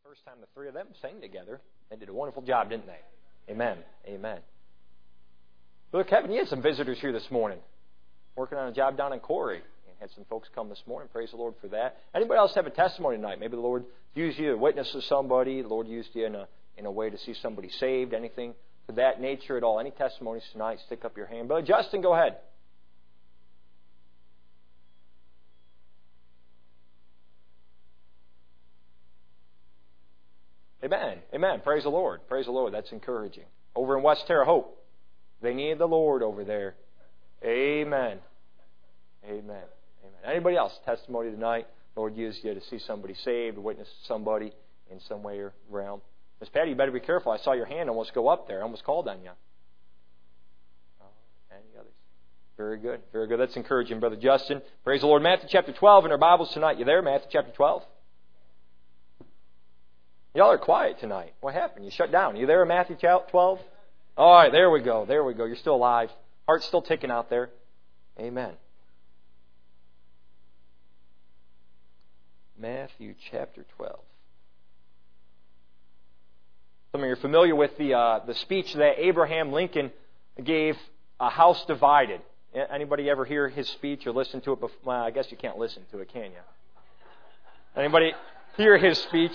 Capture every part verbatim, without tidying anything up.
First time the three of them sang together. They did a wonderful job, didn't they? Amen. Amen. Brother Kevin, you had some visitors here this morning. Working on a job down in Corey. And had some folks come this morning. Praise the Lord for that. Anybody else have a testimony tonight? Maybe the Lord used you to witness to somebody. The Lord used you in a, in a way to see somebody saved. Anything to that nature at all. Any testimonies tonight? Stick up your hand. Brother Justin, go ahead. Amen. Amen. Praise the Lord. Praise the Lord. That's encouraging. Over in West Terre Haute, they need the Lord over there. Amen. Amen. Amen. Anybody else? Testimony tonight. Lord used you to see somebody saved, witness to somebody in some way or realm. Miss Patty, you better be careful. I saw your hand almost go up there. I almost called on you. Oh, any others? Very good. Very good. That's encouraging, Brother Justin. Praise the Lord. Matthew chapter twelve in our Bibles tonight. You there? Matthew chapter twelve? Y'all are quiet tonight. What happened? You shut down. You there in Matthew twelve? All right, there we go. There we go. You're still alive. Heart's still ticking out there. Amen. Matthew chapter twelve. Some of you are familiar with the uh, the speech that Abraham Lincoln gave, A House Divided. Anybody ever hear his speech or listen to it before? Well, I guess you can't listen to it, can you? Anybody hear his speech?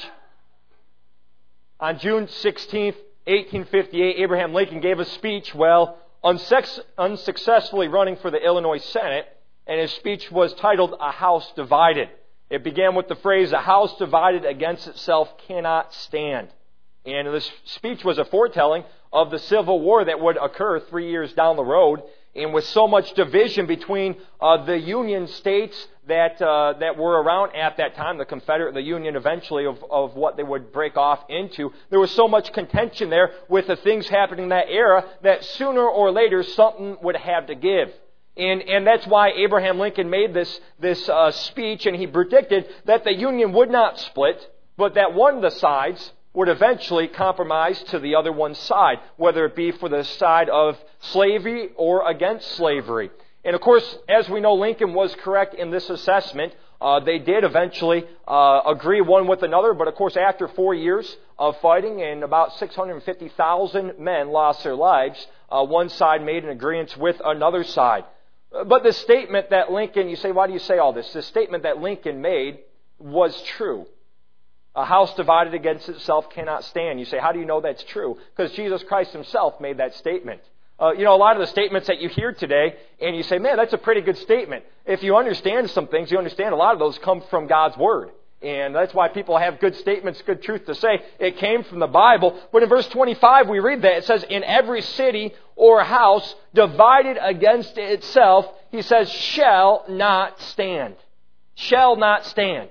On June sixteenth, eighteen fifty-eight, Abraham Lincoln gave a speech while unsex- unsuccessfully running for the Illinois Senate, and his speech was titled, A House Divided. It began with the phrase, A house divided against itself cannot stand. And this speech was a foretelling of the Civil War that would occur three years down the road. And with so much division between uh, the Union states that uh, that were around at that time, the Confederate, the Union eventually of, of what they would break off into, there was so much contention there with the things happening in that era that sooner or later something would have to give. And, and that's why Abraham Lincoln made this, this uh, speech, and he predicted that the Union would not split, but that one of the sides would eventually compromise to the other one's side, whether it be for the side of slavery or against slavery. And of course, as we know, Lincoln was correct in this assessment. Uh, they did eventually uh, agree one with another, but of course, after four years of fighting and about six hundred fifty thousand men lost their lives, uh, one side made an agreement with another side. But the statement that Lincoln, you say, why do you say all this? The statement that Lincoln made was true. A house divided against itself cannot stand. You say, how do you know that's true? Because Jesus Christ Himself made that statement. Uh, you know, a lot of the statements that you hear today, and you say, man, that's a pretty good statement. If you understand some things, you understand a lot of those come from God's Word. And that's why people have good statements, good truth to say. It came from the Bible. But in verse twenty-five, we read that. It says, in every city or house divided against itself, He says, shall not stand. Shall not stand.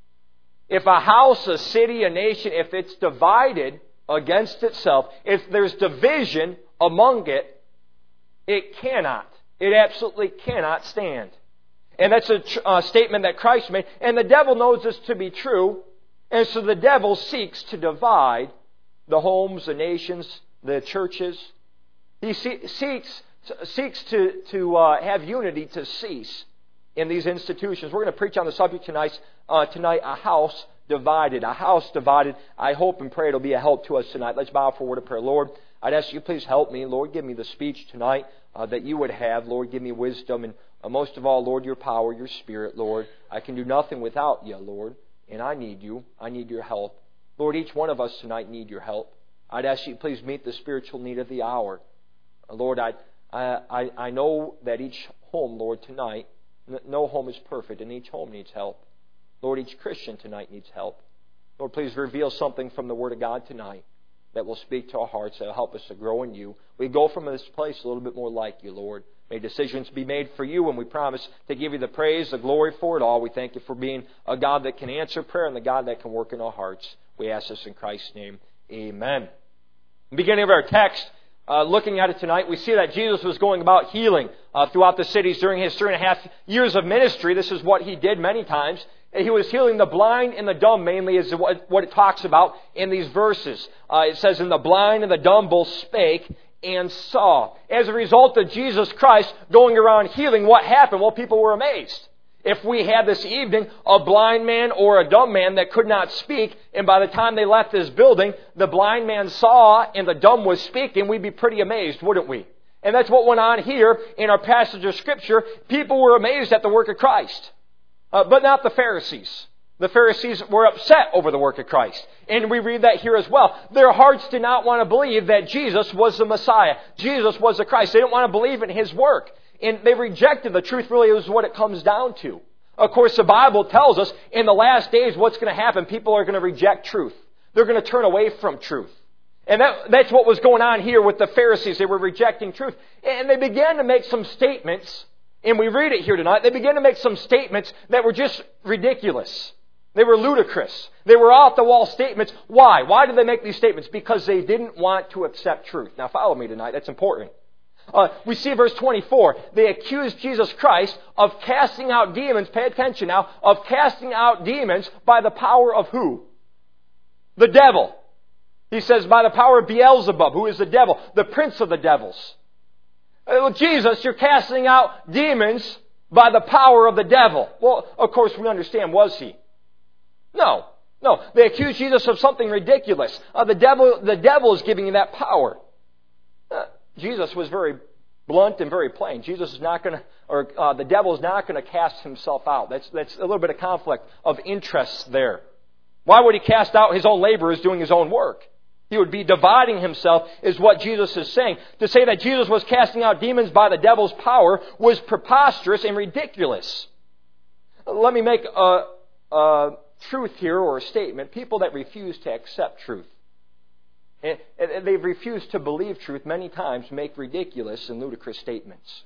If a house, a city, a nation, if it's divided against itself, if there's division among it, it cannot. It absolutely cannot stand. And that's a tr- uh, statement that Christ made. And the devil knows this to be true. And so the devil seeks to divide the homes, the nations, the churches. He see- seeks seeks to, to uh, have unity to cease in these institutions. We're going to preach on the subject tonight, uh, tonight, a house divided. A house divided. I hope and pray it'll be a help to us tonight. Let's bow for a word of prayer. Lord, I'd ask you please help me. Lord, give me the speech tonight uh, that you would have. Lord, give me wisdom. And uh, most of all, Lord, your power, your Spirit, Lord. I can do nothing without you, Lord. And I need you. I need your help. Lord, each one of us tonight need your help. I'd ask you please meet the spiritual need of the hour. Uh, Lord, I, I, I know that each home, Lord, tonight, no home is perfect, and each home needs help. Lord, each Christian tonight needs help. Lord, please reveal something from the Word of God tonight that will speak to our hearts, that will help us to grow in you. We go from this place a little bit more like you, Lord. May decisions be made for you, and we promise to give you the praise, the glory for it all. We thank you for being a God that can answer prayer and the God that can work in our hearts. We ask this in Christ's name. Amen. In the beginning of our text, Uh, looking at it tonight, we see that Jesus was going about healing uh, throughout the cities during His three and a half years of ministry. This is what He did many times. He was healing the blind and the dumb, mainly is what, what it talks about in these verses. Uh, it says, and the blind and the dumb both spake and saw. As a result of Jesus Christ going around healing, what happened? Well, people were amazed. If we had this evening a blind man or a dumb man that could not speak, and by the time they left this building, the blind man saw and the dumb was speaking, we'd be pretty amazed, wouldn't we? And that's what went on here in our passage of Scripture. People were amazed at the work of Christ, uh, but not the Pharisees. The Pharisees were upset over the work of Christ. And we read that here as well. Their hearts did not want to believe that Jesus was the Messiah. Jesus was the Christ. They didn't want to believe in His work. And they rejected the truth, really is what it comes down to. Of course, the Bible tells us in the last days what's going to happen. People are going to reject truth. They're going to turn away from truth. And that, that's what was going on here with the Pharisees. They were rejecting truth. And they began to make some statements, and we read it here tonight. They began to make some statements that were just ridiculous. They were ludicrous. They were off-the-wall statements. Why? Why did they make these statements? Because they didn't want to accept truth. Now follow me tonight. That's important. Uh, we see verse twenty-four. They accused Jesus Christ of casting out demons. Pay attention now. Of casting out demons by the power of who? The devil. He says by the power of Beelzebub, who is the devil, the prince of the devils. Uh, well, Jesus, you're casting out demons by the power of the devil. Well, of course we understand, was he? No. No. They accused Jesus of something ridiculous. Uh, the devil, the devil is giving you that power. Uh, Jesus was very blunt and very plain. Jesus is not going to, or uh, the devil is not going to cast himself out. That's that's a little bit of conflict of interest there. Why would he cast out his own laborers doing his own work? He would be dividing himself, is what Jesus is saying. To say that Jesus was casting out demons by the devil's power was preposterous and ridiculous. Let me make a, a truth here, or a statement. People that refuse to accept truth, and they've refused to believe truth many times, make ridiculous and ludicrous statements.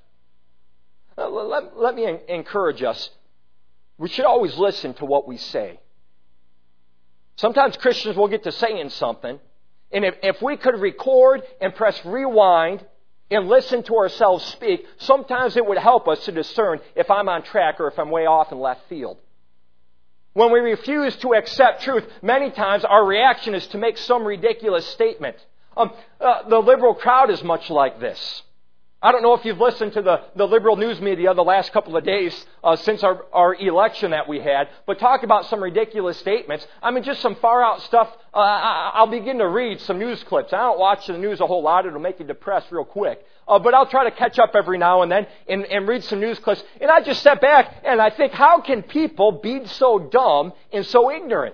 Let, let me encourage us. We should always listen to what we say. Sometimes Christians will get to saying something, and if, if we could record and press rewind and listen to ourselves speak, sometimes it would help us to discern if I'm on track or if I'm way off in left field. When we refuse to accept truth, many times our reaction is to make some ridiculous statement. Um, uh, the liberal crowd is much like this. I don't know if you've listened to the, the liberal news media the last couple of days uh, since our, our election that we had, but talk about some ridiculous statements. I mean, just some far-out stuff. Uh, I, I'll begin to read some news clips. I don't watch the news a whole lot. It'll make you depressed real quick. Uh, but I'll try to catch up every now and then and, and read some news clips. And I just step back and I think, how can people be so dumb and so ignorant?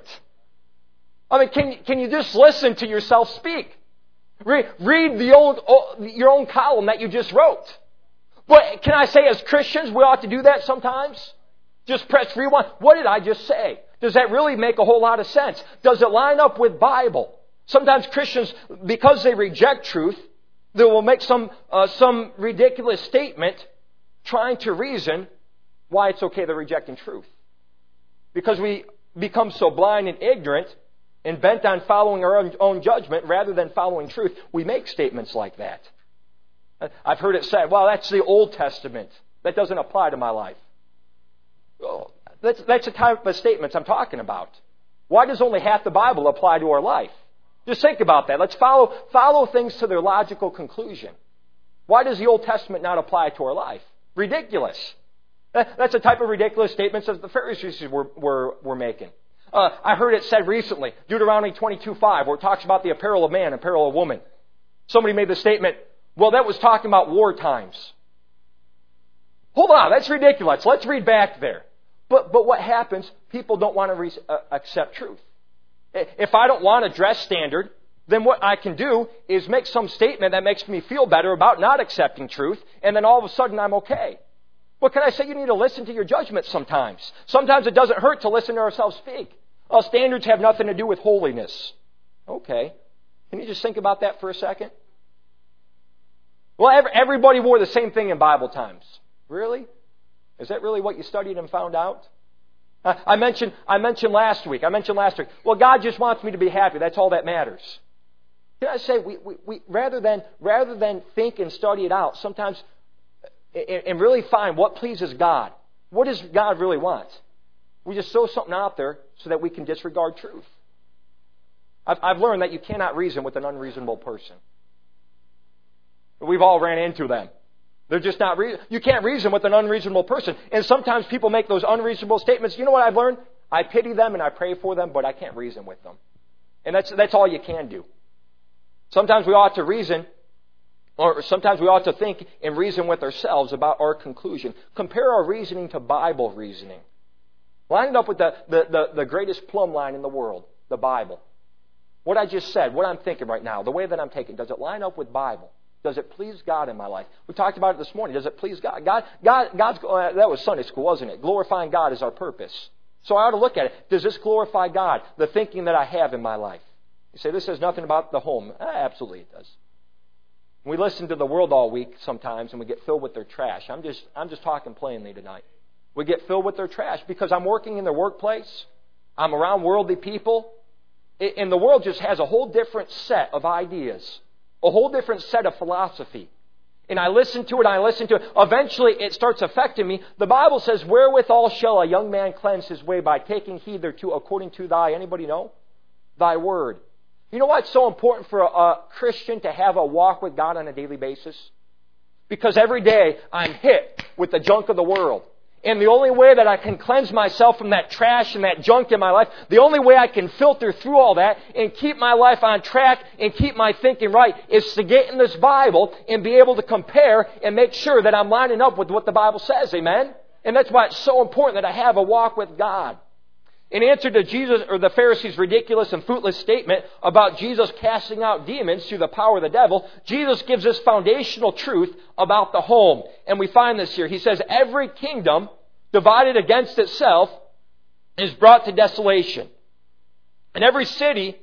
I mean, can, can you just listen to yourself speak? Read, read the old, your own column that you just wrote. But can I say, as Christians, we ought to do that sometimes? Just press rewind. What did I just say? Does that really make a whole lot of sense? Does it line up with Bible? Sometimes Christians, because they reject truth, they will make some uh, some ridiculous statement trying to reason why it's okay they're rejecting truth. Because we become so blind and ignorant and bent on following our own, own judgment rather than following truth, we make statements like that. I've heard it said, well, that's the Old Testament. That doesn't apply to my life. Well, that's, that's the type of statements I'm talking about. Why does only half the Bible apply to our life? Just think about that. Let's follow, follow things to their logical conclusion. Why does the Old Testament not apply to our life? Ridiculous. That's the type of ridiculous statements that the Pharisees were, were, were making. Uh, I heard it said recently, Deuteronomy twenty-two five, where it talks about the apparel of man and apparel of woman. Somebody made the statement, well, that was talking about war times. Hold on, that's ridiculous. Let's read back there. But but what happens? People don't want to re- uh, accept truth. If I don't want a dress standard, then what I can do is make some statement that makes me feel better about not accepting truth, and then all of a sudden I'm okay. What can I say? You need to listen to your judgment sometimes. Sometimes it doesn't hurt to listen to ourselves speak. Oh, standards have nothing to do with holiness. Okay. Can you just think about that for a second? Well, everybody wore the same thing in Bible times. Really? Is that really what you studied and found out? I mentioned, I mentioned last week, I mentioned last week, well, God just wants me to be happy. That's all that matters. Can I say, we, we, we, rather than, rather than think and study it out, sometimes, and really find what pleases God, what does God really want? We just throw something out there so that we can disregard truth. I've, I've learned that you cannot reason with an unreasonable person. We've all ran into them. They're just not, re- you can't reason with an unreasonable person. And sometimes people make those unreasonable statements. You know what I've learned? I pity them and I pray for them, but I can't reason with them. And that's, that's all you can do. Sometimes we ought to reason, or sometimes we ought to think and reason with ourselves about our conclusion. Compare our reasoning to Bible reasoning. Line it up with the, the, the, the greatest plumb line in the world, the Bible. What I just said, what I'm thinking right now, the way that I'm taking, does it line up with Bible? Does it please God in my life? We talked about it this morning. Does it please God? God, God God's, uh, that was Sunday school, wasn't it? Glorifying God is our purpose. So I ought to look at it. Does this glorify God, the thinking that I have in my life? You say, this says nothing about the home. Eh, absolutely it does. We listen to the world all week sometimes and we get filled with their trash. I'm just, I'm just talking plainly tonight. We get filled with their trash because I'm working in their workplace. I'm around worldly people. And the world just has a whole different set of ideas. A whole different set of philosophy. And I listen to it, I listen to it. Eventually it starts affecting me. The Bible says, wherewithal shall a young man cleanse his way? By taking heed thereto according to thy, anybody know? Thy word. You know why it's so important for a, a Christian to have a walk with God on a daily basis? Because every day I'm hit with the junk of the world. And the only way that I can cleanse myself from that trash and that junk in my life, the only way I can filter through all that and keep my life on track and keep my thinking right is to get in this Bible and be able to compare and make sure that I'm lining up with what the Bible says. Amen? And that's why it's so important that I have a walk with God. In answer to Jesus or the Pharisees' ridiculous and fruitless statement about Jesus casting out demons through the power of the devil, Jesus gives us foundational truth about the home. And we find this here. He says, every kingdom divided against itself is brought to desolation. And every city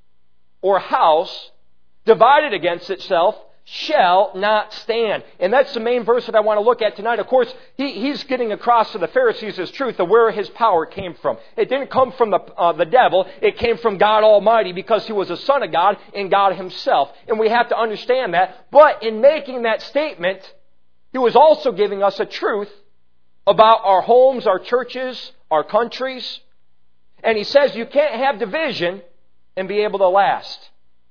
or house divided against itself shall not stand. And that's the main verse that I want to look at tonight. Of course, he, he's getting across to the Pharisees his truth of where his power came from. It didn't come from the, uh, the devil. It came from God Almighty because he was a son of God and God himself. And we have to understand that. But in making that statement, he was also giving us a truth about our homes, our churches, our countries. And he says you can't have division and be able to last.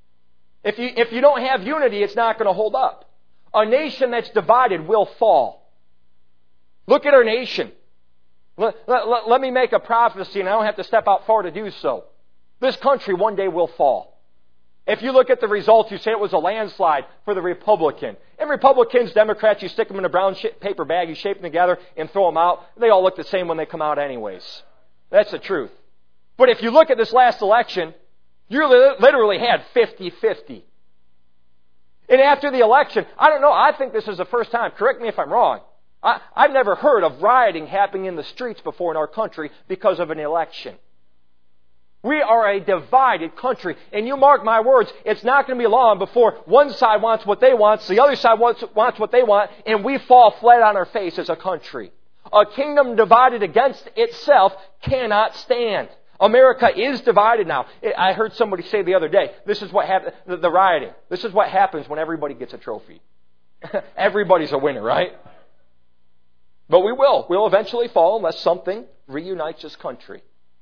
If you, if you don't have unity, it's not going to hold up. A nation that's divided will fall. Look at our nation. Let, let, let me make a prophecy, and I don't have to step out far to do so. This country one day will fall. If you look at the results, you say it was a landslide for the Republican. And Republicans, Democrats, you stick them in a brown paper bag, you shape them together and throw them out. They all look the same when they come out anyways. That's the truth. But if you look at this last election, you literally had fifty-fifty. And after the election, I don't know, I think this is the first time, correct me if I'm wrong, I, I've never heard of rioting happening in the streets before in our country because of an election. We are a divided country. And you mark my words, it's not going to be long before one side wants what they want, the other side wants, wants what they want, and we fall flat on our face as a country. A kingdom divided against itself cannot stand. America is divided now. I heard somebody say the other day, this is what happened, the, the rioting. This is what happens when everybody gets a trophy. Everybody's a winner, right? But we will. We'll eventually fall unless something reunites this country.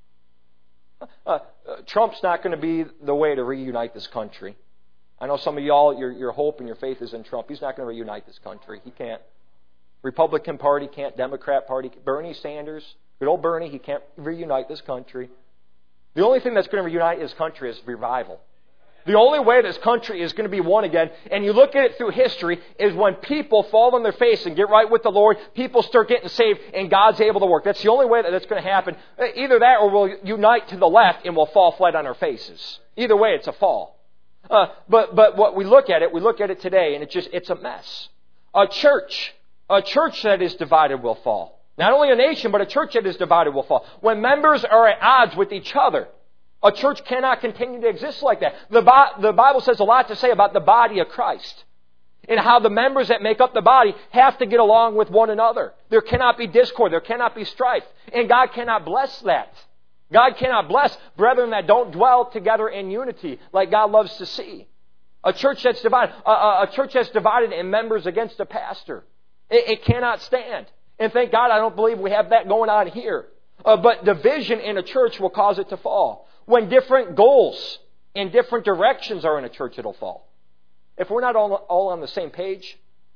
Uh, uh, Trump's not going to be the way to reunite this country. I know some of y'all, your, your hope and your faith is in Trump. He's not going to reunite this country. He can't. Republican Party can't. Democrat Party. Bernie Sanders, good old Bernie, he can't reunite this country. The only thing that's going to reunite this country is revival. The only way this country is going to be one again, and you look at it through history, is when people fall on their face and get right with the Lord, people start getting saved, and God's able to work. That's the only way that that's going to happen. Either that or we'll unite to the left and we'll fall flat on our faces. Either way, it's a fall. Uh, but but what we look at it, we look at it today, and it's just it's a mess. A church, a church that is divided will fall. Not only a nation, but a church that is divided will fall. When members are at odds with each other, a church cannot continue to exist like that. The, the Bible says a lot to say about the body of Christ and how the members that make up the body have to get along with one another. There cannot be discord. There cannot be strife. And God cannot bless that. God cannot bless brethren that don't dwell together in unity like God loves to see. A church that's divided, a, a, a church that's divided in members against a pastor, it, it cannot stand. And thank God I don't believe we have that going on here. Uh, but division in a church will cause it to fall. When different goals in different directions are in a church, it'll fall. If we're not all, all on the same page,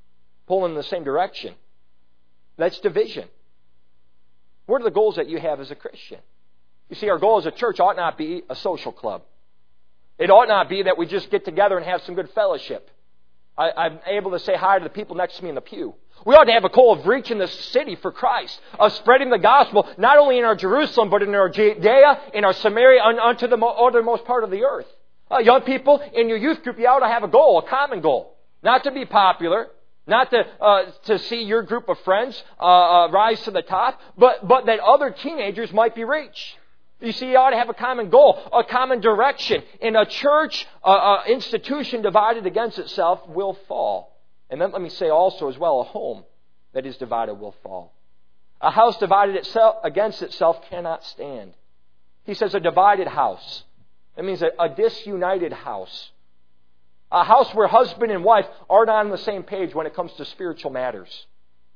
pulling in the same direction. That's division. What are the goals that you have as a Christian? You see, our goal as a church ought not be a social club. It ought not be that we just get together and have some good fellowship. I, I'm able to say hi to the people next to me in the pew. We ought to have a goal of reaching the city for Christ, of spreading the gospel, not only in our Jerusalem, but in our Judea, in our Samaria, and unto the uttermost part of the earth. Uh, young people, in your youth group, you ought to have a goal, a common goal. Not to be popular, not to uh, to see your group of friends uh, uh, rise to the top, but, but that other teenagers might be reached. You see, you ought to have a common goal, a common direction. In a church, uh, uh, institution divided against itself will fall. And then let me say also as well, a home that is divided will fall. A house divided itself against itself cannot stand. He says a divided house. That means a, a disunited house. A house where husband and wife are not on the same page when it comes to spiritual matters.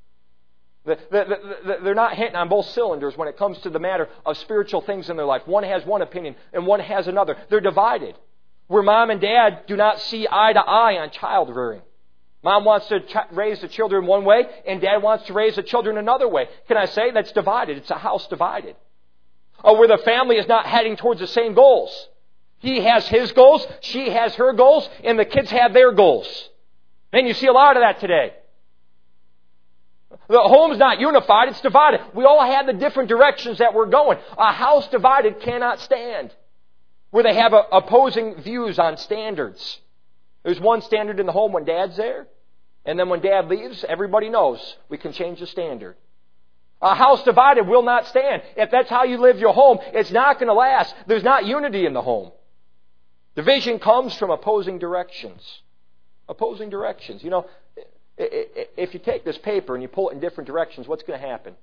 They're not hitting on both cylinders when it comes to the matter of spiritual things in their life. One has one opinion and one has another. They're divided. Where mom and dad do not see eye to eye on child rearing. Mom wants to ch- raise the children one way and dad wants to raise the children another way. Can I say that's divided? It's a house divided. Or where the family is not heading towards the same goals. He has his goals, she has her goals, and the kids have their goals. And you see a lot of that today. The home's not unified, it's divided. We all have the different directions that we're going. A house divided cannot stand. Where they have a, opposing views on standards. There's one standard in the home when Dad's there, and then when Dad leaves, everybody knows we can change the standard. A house divided will not stand. If that's how you live your home, it's not going to last. There's not unity in the home. Division comes from opposing directions. Opposing directions. You know, if you take this paper and you pull it in different directions, what's going to happen?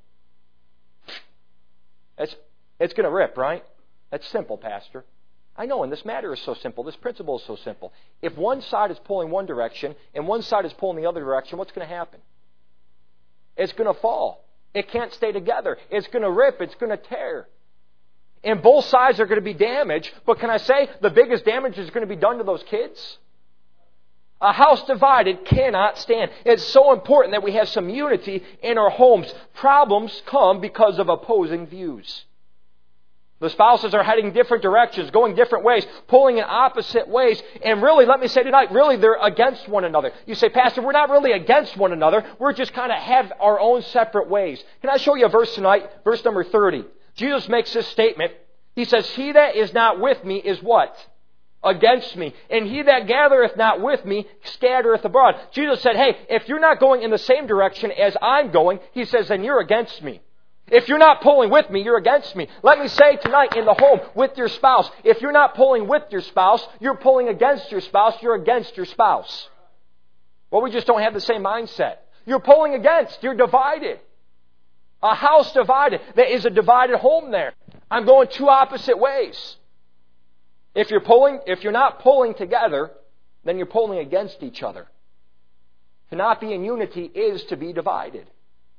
It's, it's going to rip, right? That's simple, Pastor. I know, and this matter is so simple. This principle is so simple. If one side is pulling one direction and one side is pulling the other direction, what's going to happen? It's going to fall. It can't stay together. It's going to rip. It's going to tear. And both sides are going to be damaged. But can I say the biggest damage is going to be done to those kids? A house divided cannot stand. It's so important that we have some unity in our homes. Problems come because of opposing views. The spouses are heading different directions, going different ways, pulling in opposite ways. And really, let me say tonight, really they're against one another. You say, Pastor, we're not really against one another. We're just kind of have our own separate ways. Can I show you a verse tonight? Verse number thirty. Jesus makes this statement. He says, he that is not with me is what? Against me. And he that gathereth not with me scattereth abroad. Jesus said, hey, if you're not going in the same direction as I'm going, he says, then you're against me. If you're not pulling with me, you're against me. Let me say tonight in the home with your spouse, if you're not pulling with your spouse, you're pulling against your spouse, you're against your spouse. Well, we just don't have the same mindset. You're pulling against, you're divided. A house divided. There is a divided home there. I'm going two opposite ways. If you're pulling, if you're not pulling together, then you're pulling against each other. To not be in unity is to be divided.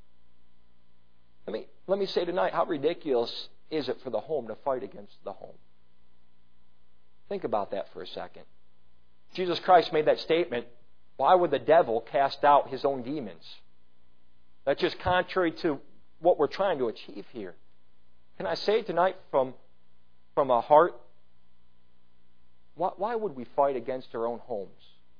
Let me, let me say tonight, how ridiculous is it for the home to fight against the home? Think about that for a second. Jesus Christ made that statement, why would the devil cast out his own demons? That's just contrary to what we're trying to achieve here. Can I say tonight from, from a heart, why, why would we fight against our own homes?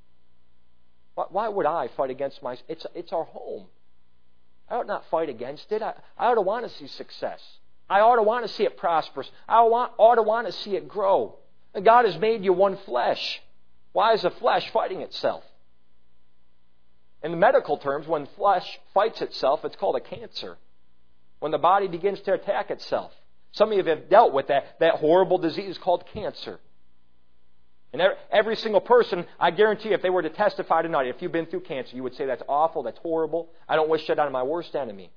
Why, why would I fight against my... It's, it's our home. I ought not fight against it. I, I ought to want to see success. I ought to want to see it prosperous. I want, ought to want to see it grow. And God has made you one flesh. Why is the flesh fighting itself? In the medical terms, when flesh fights itself, it's called a cancer. When the body begins to attack itself. Some of you have dealt with that, that horrible disease called cancer. And every single person, I guarantee if they were to testify tonight, if you've been through cancer, you would say that's awful, that's horrible. I don't wish that on my worst enemy.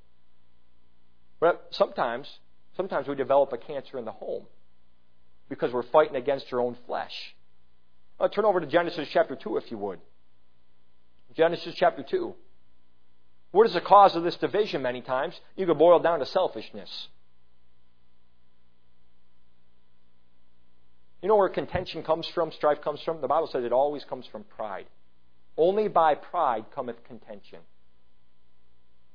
But sometimes, sometimes we develop a cancer in the home because we're fighting against our own flesh. I'll turn over to Genesis chapter two, if you would. Genesis chapter two. What is the cause of this division many times? You could boil it down to selfishness. You know where contention comes from, strife comes from? The Bible says it always comes from pride. Only by pride cometh contention.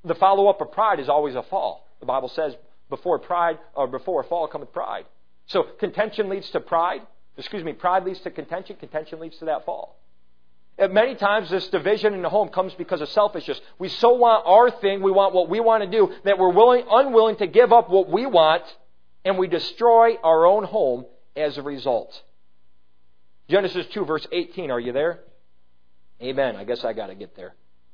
the follow-up of pride is always a fall. The Bible says, before pride, or before a fall cometh pride. So contention leads to pride. Excuse me, pride leads to contention. Contention leads to that fall. And many times this division in the home comes because of selfishness. We so want our thing, we want what we want to do, that we're willing, unwilling to give up what we want, and we destroy our own home as a result. Genesis two, verse eighteen. Are you there? Amen. I guess I got to get there.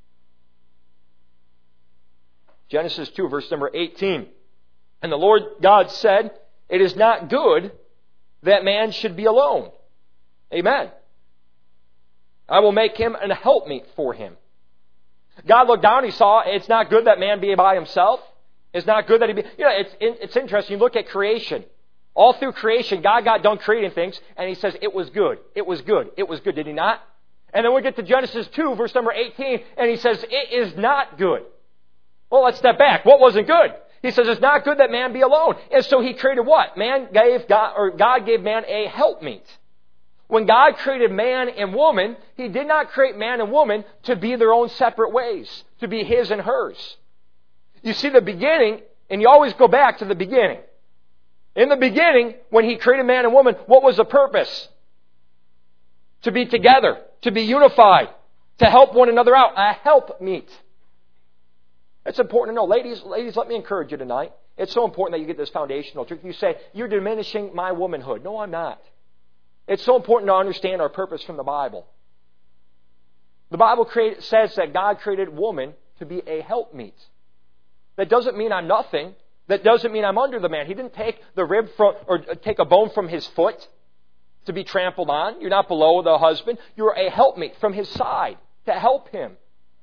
Genesis two, verse number eighteen. And the Lord God said, it is not good that man should be alone. Amen. I will make him an helpmeet for him. God looked down, He saw it's not good that man be by himself. It's not good that he be... You know, it's, it's interesting. You look at creation. All through creation, God got done creating things, and He says, it was good. It was good. It was good. Did He not? And then we get to Genesis two, verse number eighteen, and He says, it is not good. Well, let's step back. What wasn't good? He says, it's not good that man be alone. And so He created what? Man gave God, or God gave man a helpmeet. When God created man and woman, He did not create man and woman to be their own separate ways, to be His and hers. You see the beginning, and you always go back to the beginning. In the beginning, when He created man and woman, what was the purpose? To be together, to be unified, to help one another out, a helpmeet. It's important to know. Ladies, ladies, let me encourage you tonight. It's so important that you get this foundational truth. You say, you're diminishing my womanhood. No, I'm not. It's so important to understand our purpose from the Bible. The Bible create, says that God created woman to be a helpmeet. That doesn't mean I'm nothing. That doesn't mean I'm under the man. He didn't take the rib from, or take a bone from his foot to be trampled on. You're not below the husband. You're a helpmeet from his side to help him.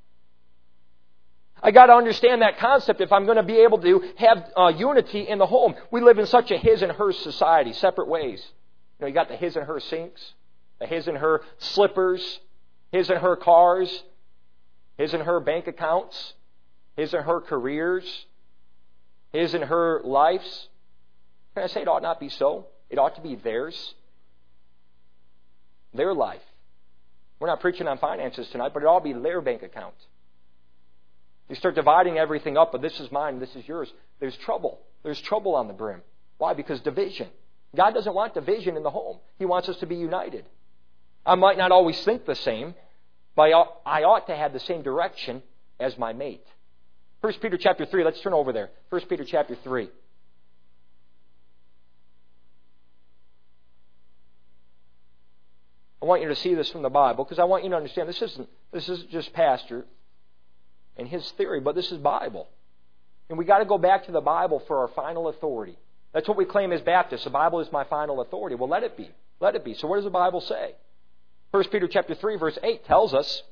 I got to understand that concept if I'm going to be able to have uh, unity in the home. We live in such a his and her society, separate ways. You know, you got the his and her sinks, the his and her slippers, his and her cars, his and her bank accounts, his and her careers, his and her lives. Can I say it ought not be so? It ought to be theirs. Their life. We're not preaching on finances tonight, but it ought to be their bank account. You start dividing everything up, but this is mine, this is yours. There's trouble. There's trouble on the brim. Why? Because division. God doesn't want division in the home. He wants us to be united. I might not always think the same, but I ought to have the same direction as my mate. First Peter chapter three. Let's turn over there. First Peter chapter three. I want you to see this from the Bible because I want you to understand this isn't this isn't just pastor and his theory, but this is Bible. And we got to go back to the Bible for our final authority. That's what we claim as Baptists. The Bible is my final authority. Well, let it be. Let it be. So what does the Bible say? First Peter chapter three, verse eight tells us,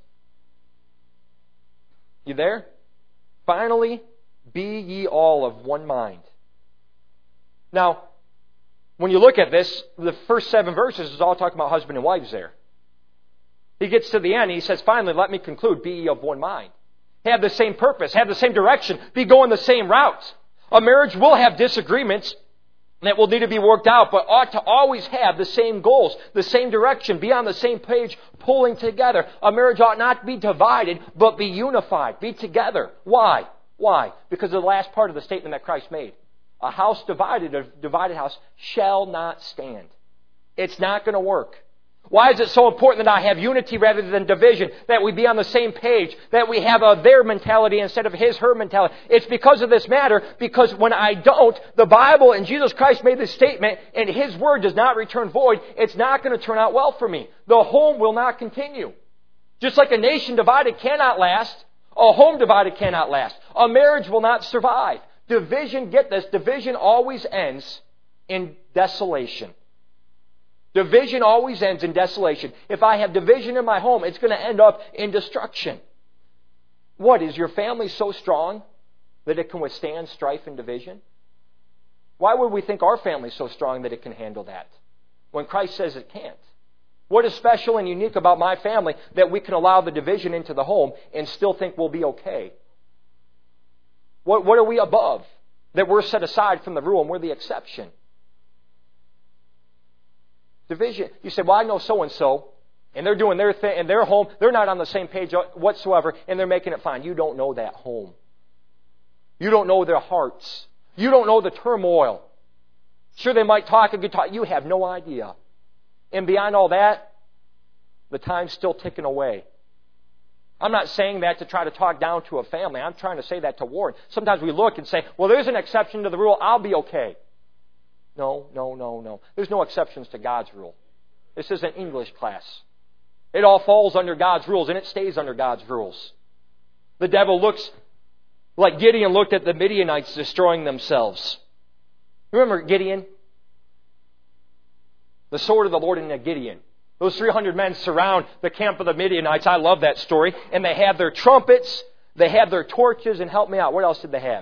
you there? Finally, be ye all of one mind. Now, when you look at this, the first seven verses is all talking about husband and wives there. He gets to the end, he says, finally, let me conclude, be ye of one mind. Have the same purpose, have the same direction, be going the same route. A marriage will have disagreements that will need to be worked out, but ought to always have the same goals, the same direction, be on the same page, pulling together. A marriage ought not be divided, but be unified, be together. Why? Why? Because of the last part of the statement that Christ made. A house divided, a divided house, shall not stand. It's not going to work. Why is it so important that I have unity rather than division? That we be on the same page? That we have a their mentality instead of his, her mentality? It's because of this matter, because when I don't, the Bible and Jesus Christ made this statement, and His Word does not return void, it's not going to turn out well for me. The home will not continue. Just like a nation divided cannot last, a home divided cannot last. A marriage will not survive. Division, get this, division always ends in desolation. Division always ends in desolation. If I have division in my home, it's going to end up in destruction. What, is your family so strong that it can withstand strife and division? Why would we think our family is so strong that it can handle that when Christ says it can't? What is special and unique about my family that we can allow the division into the home and still think we'll be okay? What, what are we above that we're set aside from the rule and we're the exception? Division. You say, well, I know so-and-so, and they're doing their thing in their home. They're not on the same page whatsoever, and they're making it fine. You don't know that home. You don't know their hearts. You don't know the turmoil. Sure, they might talk a good talk. You have no idea. And beyond all that, the time's still ticking away. I'm not saying that to try to talk down to a family. I'm trying to say that to warn. Sometimes we look and say, well, there's an exception to the rule. I'll be okay. No, no, no, no. There's no exceptions to God's rule. This is an English class. It all falls under God's rules, and it stays under God's rules. The devil looks like Gideon looked at the Midianites destroying themselves. Remember Gideon? The sword of the Lord in Gideon. Those three hundred men surround the camp of the Midianites. I love that story. And they have their trumpets, they have their torches, and help me out, what else did they have?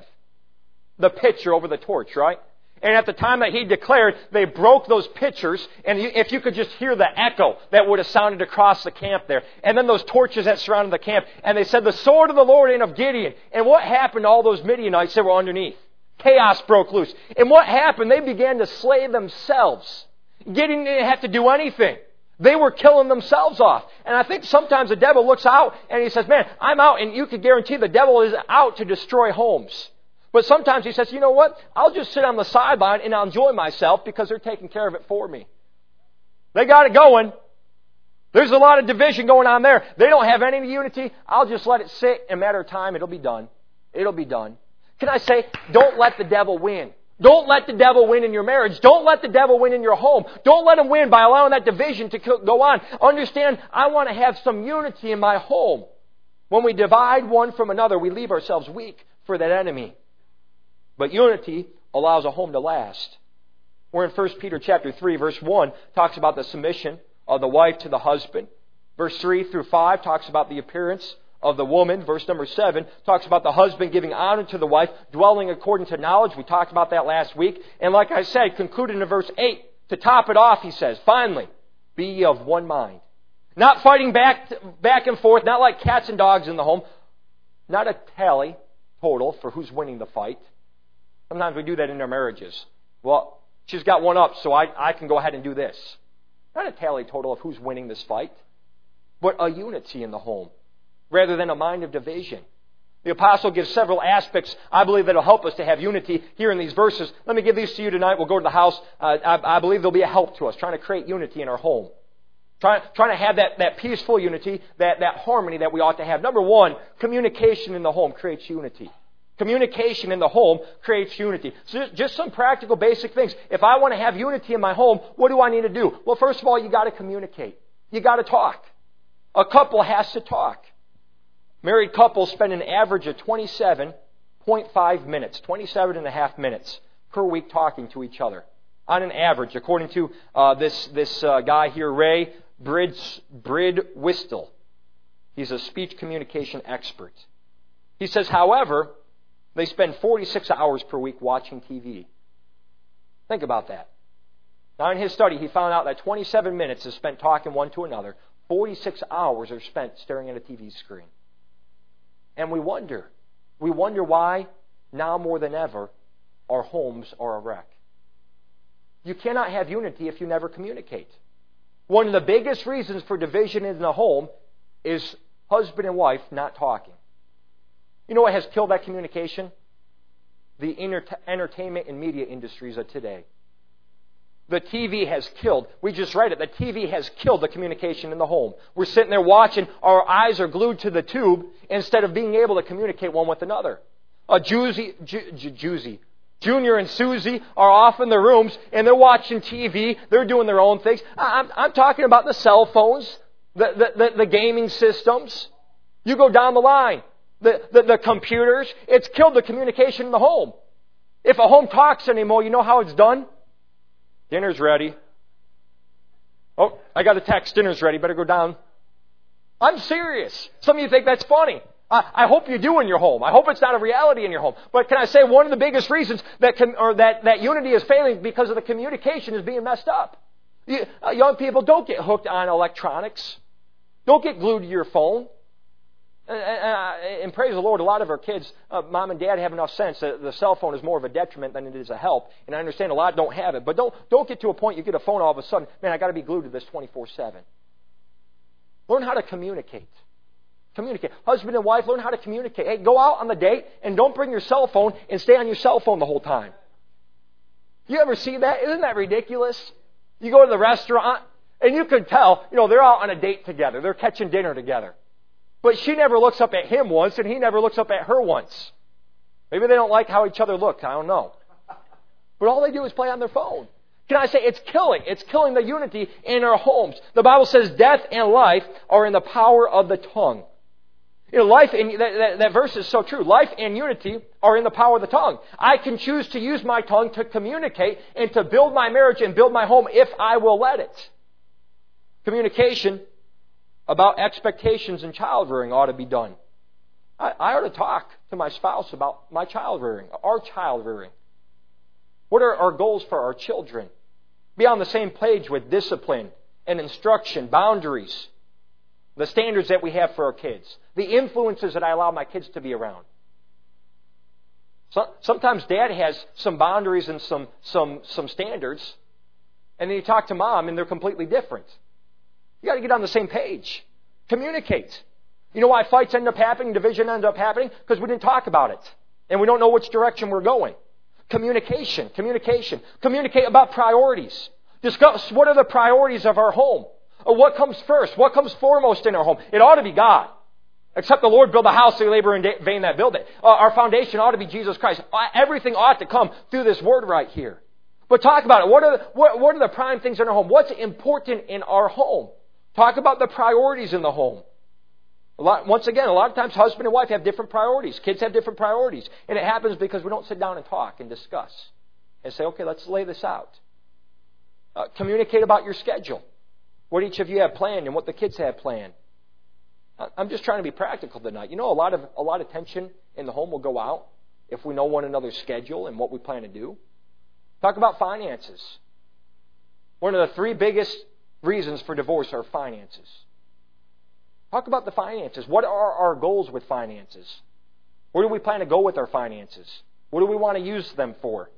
The pitcher over the torch, right? And at the time that he declared, they broke those pitchers, and if you could just hear the echo that would have sounded across the camp there. And then those torches that surrounded the camp, and they said, the sword of the Lord and of Gideon. And what happened to all those Midianites that were underneath? Chaos broke loose. And what happened? They began to slay themselves. Gideon didn't have to do anything. They were killing themselves off. And I think sometimes the devil looks out and he says, man, I'm out, and you can guarantee the devil is out to destroy homes. But sometimes he says, you know what? I'll just sit on the sideline and I'll enjoy myself because they're taking care of it for me. They got it going. There's a lot of division going on there. They don't have any unity. I'll just let it sit. In a matter of time, it'll be done. It'll be done. Can I say, don't let the devil win. Don't let the devil win in your marriage. Don't let the devil win in your home. Don't let him win by allowing that division to go on. Understand, I want to have some unity in my home. When we divide one from another, we leave ourselves weak for that enemy. But unity allows a home to last. We're in First Peter chapter three, verse one, talks about the submission of the wife to the husband. Verse three through five talks about the appearance of the woman. Verse number seven talks about the husband giving honor to the wife, dwelling according to knowledge. We talked about that last week. And like I said, concluded in verse eight, to top it off, he says, finally, be ye of one mind. Not fighting back, back and forth, not like cats and dogs in the home. Not a tally total for who's winning the fight. Sometimes we do that in our marriages. Well, she's got one up, so I, I can go ahead and do this. Not a tally total of who's winning this fight, but a unity in the home, rather than a mind of division. The apostle gives several aspects, I believe, that will help us to have unity here in these verses. Let me give these to you tonight. We'll go to the house. Uh, I, I believe they'll be a help to us, trying to create unity in our home. Trying, trying to have that, that peaceful unity, that, that harmony that we ought to have. Number one, communication in the home creates unity. Communication in the home creates unity. So just some practical basic things. If I want to have unity in my home, what do I need to do? Well, first of all, you got to communicate. You got to talk. A couple has to talk. Married couples spend an average of twenty-seven point five minutes, twenty-seven and a half minutes per week talking to each other. On an average, according to uh, this, this uh, guy here, Ray Bridwistel. He's a speech communication expert. He says, however, they spend forty-six hours per week watching T V. Think about that. Now, in his study, he found out that twenty-seven minutes is spent talking one to another. forty-six hours are spent staring at a T V screen. And we wonder. We wonder why, now more than ever, our homes are a wreck. You cannot have unity if you never communicate. One of the biggest reasons for division in the home is husband and wife not talking. You know what has killed that communication? The enter- entertainment and media industries of today. The T V has killed, we just read it, the T V has killed the communication in the home. We're sitting there watching, our eyes are glued to the tube instead of being able to communicate one with another. A Juicy, Ju- Ju- Juicy, Junior and Susie are off in their rooms and they're watching T V, they're doing their own things. I'm, I'm talking about the cell phones, the, the, the, the gaming systems. You go down the line. The, the, the computers, it's killed the communication in the home. If a home talks anymore, you know how it's done? Dinner's ready. Oh, I got a text. Dinner's ready. Better go down. I'm serious. Some of you think that's funny. I, I hope you do in your home. I hope it's not a reality in your home. But can I say one of the biggest reasons that com- or that, that unity is failing because of the communication is being messed up. You, uh, young people, don't get hooked on electronics. Don't get glued to your phone. And, and, and praise the Lord, a lot of our kids, uh, mom and dad have enough sense that the cell phone is more of a detriment than it is a help. And I understand a lot don't have it. But don't don't get to a point you get a phone all of a sudden, man, I got to be glued to this twenty-four seven. Learn how to communicate. Communicate. Husband and wife, learn how to communicate. Hey, go out on the date and don't bring your cell phone and stay on your cell phone the whole time. You ever see that? Isn't that ridiculous? You go to the restaurant and you can tell, you know, they're out on a date together. They're catching dinner together. But she never looks up at him once and he never looks up at her once. Maybe they don't like how each other look. I don't know. But all they do is play on their phone. Can I say it's killing? It's killing the unity in our homes. The Bible says death and life are in the power of the tongue. You know, life and that, that, that verse is so true. Life and unity are in the power of the tongue. I can choose to use my tongue to communicate and to build my marriage and build my home if I will let it. Communication about expectations and child rearing ought to be done. I, I ought to talk to my spouse about my child rearing, our child rearing. What are our goals for our children? Be on the same page with discipline and instruction, boundaries, the standards that we have for our kids, the influences that I allow my kids to be around. So, sometimes dad has some boundaries and some, some, some standards, and then you talk to mom and they're completely different. You got to get on the same page. Communicate. You know why fights end up happening, division ends up happening? Because we didn't talk about it. And we don't know which direction we're going. Communication, communication. Communicate about priorities. Discuss what are the priorities of our home. Or what comes first? What comes foremost in our home? It ought to be God. Except the Lord build a house, they labor in vain that build it. Uh, our foundation ought to be Jesus Christ. Everything ought to come through this word right here. But talk about it. What are the, what, what are the prime things in our home? What's important in our home? Talk about the priorities in the home. A lot, once again, a lot of times husband and wife have different priorities. Kids have different priorities. And it happens because we don't sit down and talk and discuss. And say, okay, let's lay this out. Uh, communicate about your schedule. What each of you have planned and what the kids have planned. I'm just trying to be practical tonight. You know, a lot of a lot of tension in the home will go out if we know one another's schedule and what we plan to do. Talk about finances. One of the three biggest reasons for divorce are finances. Talk about the finances. What are our goals with finances? Where do we plan to go with our finances? What do we want to use them for?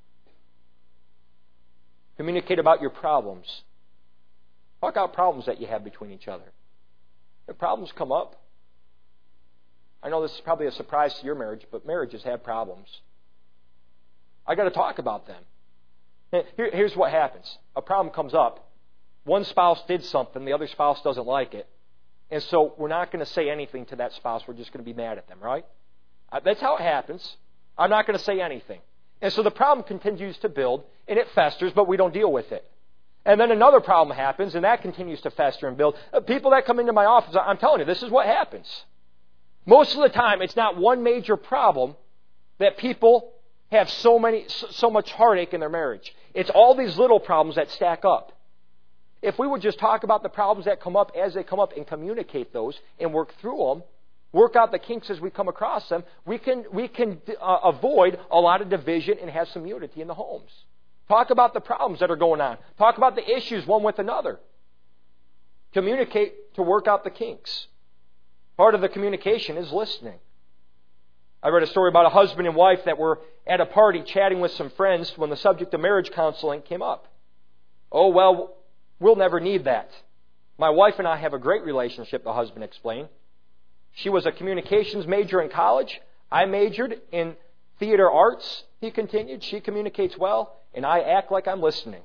Communicate about your problems. Talk about problems that you have between each other. If problems come up, I know this is probably a surprise to your marriage, but marriages have problems. I got to talk about them. Here, here's what happens. A problem comes up. One spouse did something, the other spouse doesn't like it. And so we're not going to say anything to that spouse. We're just going to be mad at them, right? That's how it happens. I'm not going to say anything. And so the problem continues to build, and it festers, but we don't deal with it. And then another problem happens, and that continues to fester and build. People that come into my office, I'm telling you, this is what happens. Most of the time, it's not one major problem that people have so many, so much heartache in their marriage. It's all these little problems that stack up. If we would just talk about the problems that come up as they come up and communicate those and work through them, work out the kinks as we come across them, we can we can uh, avoid a lot of division and have some unity in the homes. Talk about the problems that are going on. Talk about the issues one with another. Communicate to work out the kinks. Part of the communication is listening. I read a story about a husband and wife that were at a party chatting with some friends when the subject of marriage counseling came up. Oh, well, we'll never need that. My wife and I have a great relationship, the husband explained. She was a communications major in college. I majored in theater arts, he continued. She communicates well, and I act like I'm listening.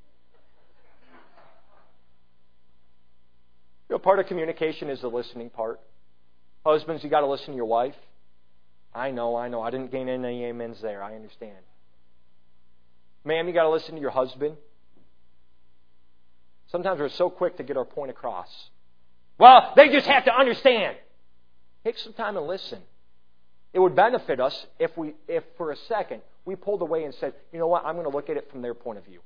You know, part of communication is the listening part. Husbands, you got to listen to your wife. I know, I know. I didn't gain any amens there. I understand. Ma'am, you got to listen to your husband. Sometimes we're so quick to get our point across. Well, they just have to understand. Take some time and listen. It would benefit us if we, if for a second we pulled away and said, you know what, I'm going to look at it from their point of view.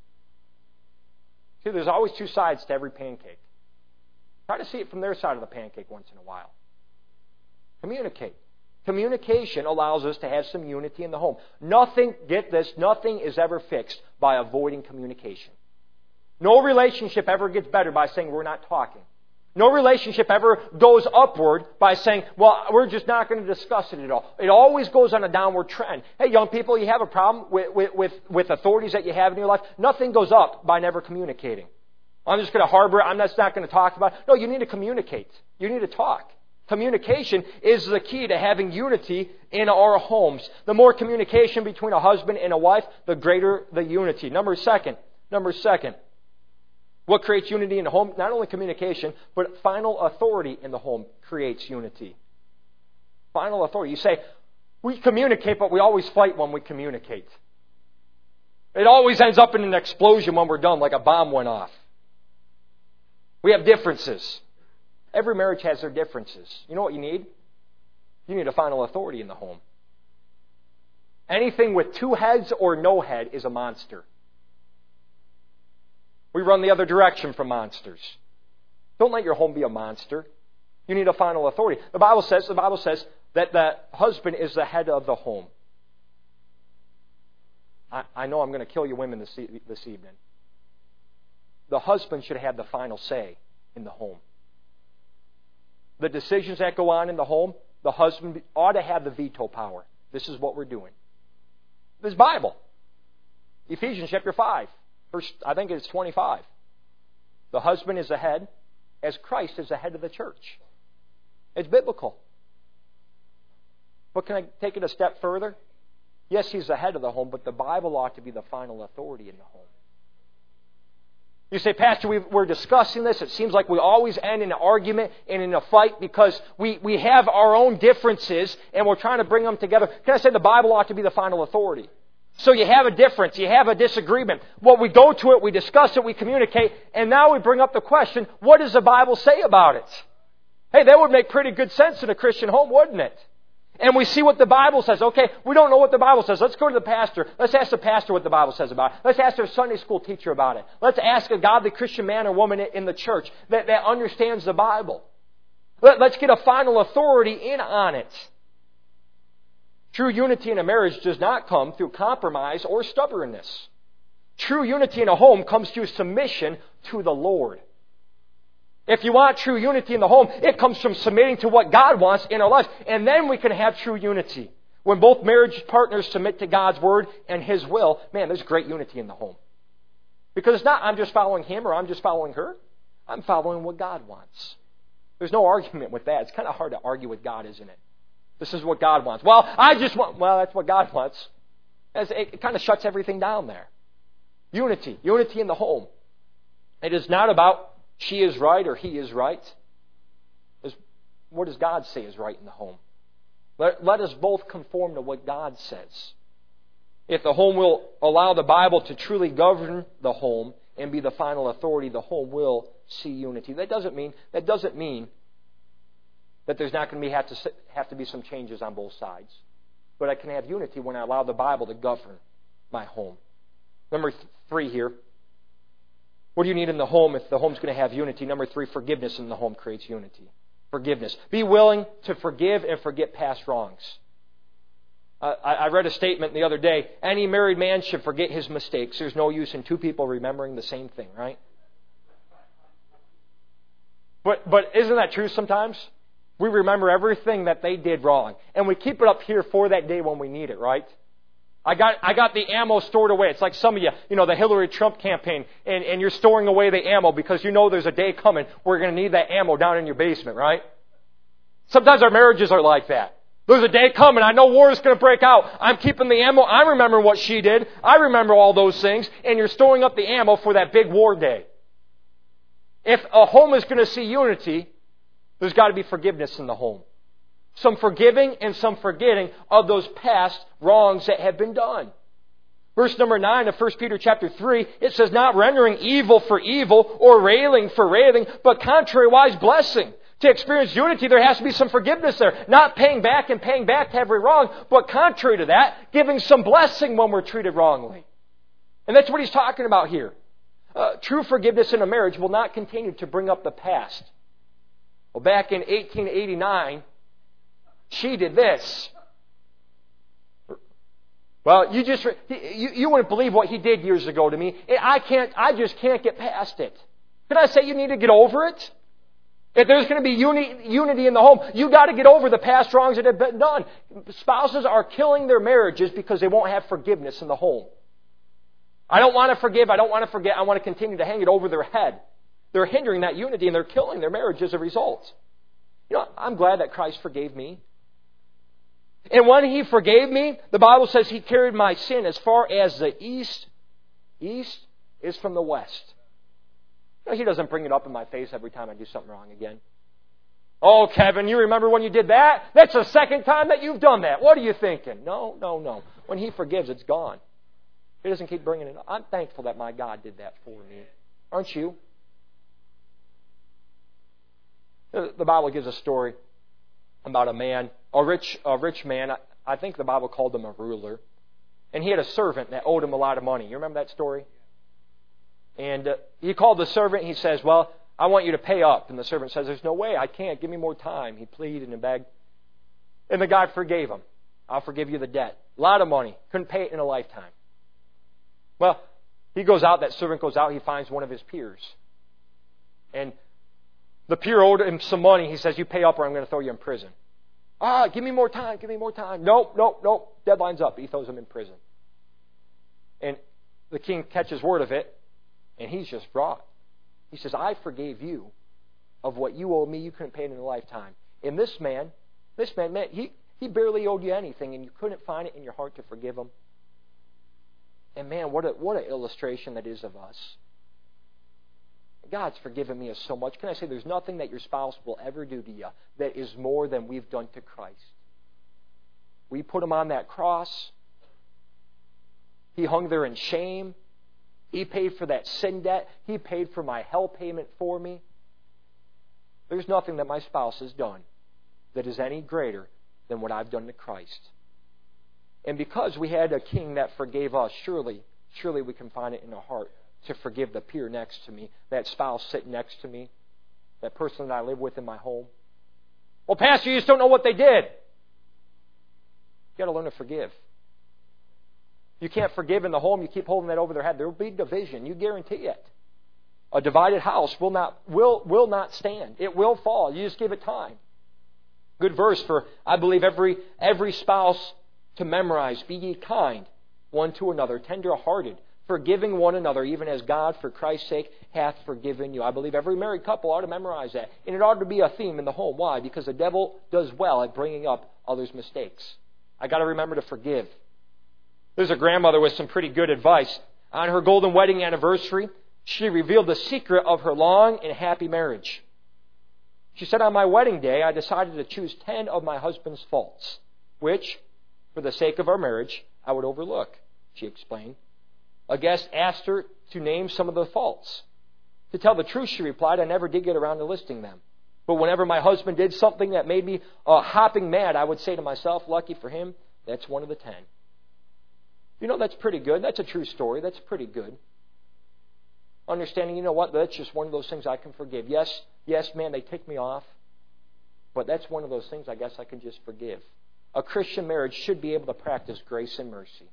See, there's always two sides to every pancake. Try to see it from their side of the pancake once in a while. Communicate. Communication allows us to have some unity in the home. Nothing, get this, nothing is ever fixed by avoiding communication. No relationship ever gets better by saying we're not talking. No relationship ever goes upward by saying, well, we're just not going to discuss it at all. It always goes on a downward trend. Hey, young people, you have a problem with, with, with, with authorities that you have in your life. Nothing goes up by never communicating. I'm just going to harbor it. I'm just not going to talk about it. No, you need to communicate. You need to talk. Communication is the key to having unity in our homes. The more communication between a husband and a wife, the greater the unity. Number second, number second, what creates unity in the home? Not only communication, but final authority in the home creates unity. Final authority. You say, we communicate, but we always fight when we communicate. It always ends up in an explosion when we're done, like a bomb went off. We have differences. Every marriage has their differences. You know what you need? You need a final authority in the home. Anything with two heads or no head is a monster. We run the other direction from monsters. Don't let your home be a monster. You need a final authority. The Bible says, the Bible says that the husband is the head of the home. I, I know I'm going to kill you women this, this evening. The husband should have the final say in the home. The decisions that go on in the home, the husband ought to have the veto power. This is what we're doing. This is Bible. Ephesians chapter five, verse, I think it's twenty-five. The husband is the head, as Christ is the head of the church. It's biblical. But can I take it a step further? Yes, he's the head of the home, but the Bible ought to be the final authority in the home. You say, Pastor, we've, we're discussing this. It seems like we always end in an argument and in a fight because we, we have our own differences and we're trying to bring them together. Can I say the Bible ought to be the final authority? So you have a difference, you have a disagreement. Well, we go to it, we discuss it, we communicate, and now we bring up the question, what does the Bible say about it? Hey, that would make pretty good sense in a Christian home, wouldn't it? And we see what the Bible says. Okay, we don't know what the Bible says. Let's go to the pastor. Let's ask the pastor what the Bible says about it. Let's ask their Sunday school teacher about it. Let's ask a godly Christian man or woman in the church that, that understands the Bible. Let, let's get a final authority in on it. True unity in a marriage does not come through compromise or stubbornness. True unity in a home comes through submission to the Lord. If you want true unity in the home, it comes from submitting to what God wants in our lives. And then we can have true unity. When both marriage partners submit to God's Word and His will, man, there's great unity in the home. Because it's not I'm just following him or I'm just following her. I'm following what God wants. There's no argument with that. It's kind of hard to argue with God, isn't it? This is what God wants. Well, I just want... Well, that's what God wants. It kind of shuts everything down there. Unity. Unity in the home. It is not about she is right or he is right. It's what does God say is right in the home? Let, let us both conform to what God says. If the home will allow the Bible to truly govern the home and be the final authority, the home will see unity. That doesn't mean that doesn't mean that there's not going to be have to have to be some changes on both sides. But I can have unity when I allow the Bible to govern my home. Number th- three here. What do you need in the home if the home's going to have unity? Number three, forgiveness in the home creates unity. Forgiveness. Be willing to forgive and forget past wrongs. Uh, I, I read a statement the other day. Any married man should forget his mistakes. There's no use in two people remembering the same thing, right? But but isn't that true sometimes? We remember everything that they did wrong. And we keep it up here for that day when we need it, right? I got I got the ammo stored away. It's like some of you, you know, the Hillary Trump campaign, and, and you're storing away the ammo because you know there's a day coming where you're going to need that ammo down in your basement, right? Sometimes our marriages are like that. There's a day coming. I know war is going to break out. I'm keeping the ammo. I remember what she did. I remember all those things. And you're storing up the ammo for that big war day. If a home is going to see unity, there's got to be forgiveness in the home. Some forgiving and some forgetting of those past wrongs that have been done. Verse number nine of First Peter chapter three, it says, not rendering evil for evil or railing for railing, but contrariwise blessing. To experience unity, there has to be some forgiveness there. Not paying back and paying back to every wrong, but contrary to that, giving some blessing when we're treated wrongly. And that's what he's talking about here. Uh, true forgiveness in a marriage will not continue to bring up the past. Well, back in eighteen eighty-nine, she did this. Well, you just you, you wouldn't believe what he did years ago to me. I can't. I just can't get past it. Can I say you need to get over it? If there's going to be uni, unity in the home, you got to get over the past wrongs that have been done. Spouses are killing their marriages because they won't have forgiveness in the home. I don't want to forgive. I don't want to forget. I want to continue to hang it over their head. They're hindering that unity and they're killing their marriage as a result. You know, I'm glad that Christ forgave me. And when He forgave me, the Bible says He carried my sin as far as the east, east is from the west. You know, He doesn't bring it up in my face every time I do something wrong again. Oh, Kevin, you remember when you did that? That's the second time that you've done that. What are you thinking? No, no, no. When He forgives, it's gone. He doesn't keep bringing it up. I'm thankful that my God did that for me. Aren't you? The Bible gives a story about a man, a rich, a rich man. I think the Bible called him a ruler. And he had a servant that owed him a lot of money. You remember that story? And uh, he called the servant and he says, well, I want you to pay up. And the servant says, there's no way, I can't. Give me more time. He pleaded and begged. And the guy forgave him. I'll forgive you the debt. A lot of money. Couldn't pay it in a lifetime. Well, he goes out, that servant goes out, he finds one of his peers. And the peer owed him some money. He says, you pay up or I'm going to throw you in prison. Ah, give me more time, give me more time. Nope, nope, nope. Deadline's up. He throws him in prison. And the king catches word of it, and he's just wrought. He says, I forgave you of what you owe me. You couldn't pay it in a lifetime. And this man, this man, man he, he barely owed you anything, and you couldn't find it in your heart to forgive him. And man, what a, what an illustration that is of us. God's forgiven me of so much. Can I say there's nothing that your spouse will ever do to you that is more than we've done to Christ? We put Him on that cross. He hung there in shame. He paid for that sin debt. He paid for my hell payment for me. There's nothing that my spouse has done that is any greater than what I've done to Christ. And because we had a king that forgave us, surely, surely we can find it in our heart to forgive the peer next to me, that spouse sitting next to me, that person that I live with in my home. Well, Pastor, you just don't know what they did. You've got to learn to forgive. You can't forgive in the home, you keep holding that over their head. There will be division, you guarantee it. A divided house will not will will not stand. It will fall. You just give it time. Good verse for, I believe, every every spouse to memorize. Be ye kind one to another, tender-hearted, forgiving one another, even as God, for Christ's sake, hath forgiven you. I believe every married couple ought to memorize that. And it ought to be a theme in the home. Why? Because the devil does well at bringing up others' mistakes. I got to remember to forgive. There's a grandmother with some pretty good advice. On her golden wedding anniversary, she revealed the secret of her long and happy marriage. She said, on my wedding day, I decided to choose ten of my husband's faults, which, for the sake of our marriage, I would overlook, she explained. A guest asked her to name some of the faults. To tell the truth, she replied, I never did get around to listing them. But whenever my husband did something that made me uh, hopping mad, I would say to myself, lucky for him, that's one of the ten. You know, that's pretty good. That's a true story. That's pretty good. Understanding, you know what, that's just one of those things I can forgive. Yes, yes, man, they tick me off. But that's one of those things I guess I can just forgive. A Christian marriage should be able to practice grace and mercy.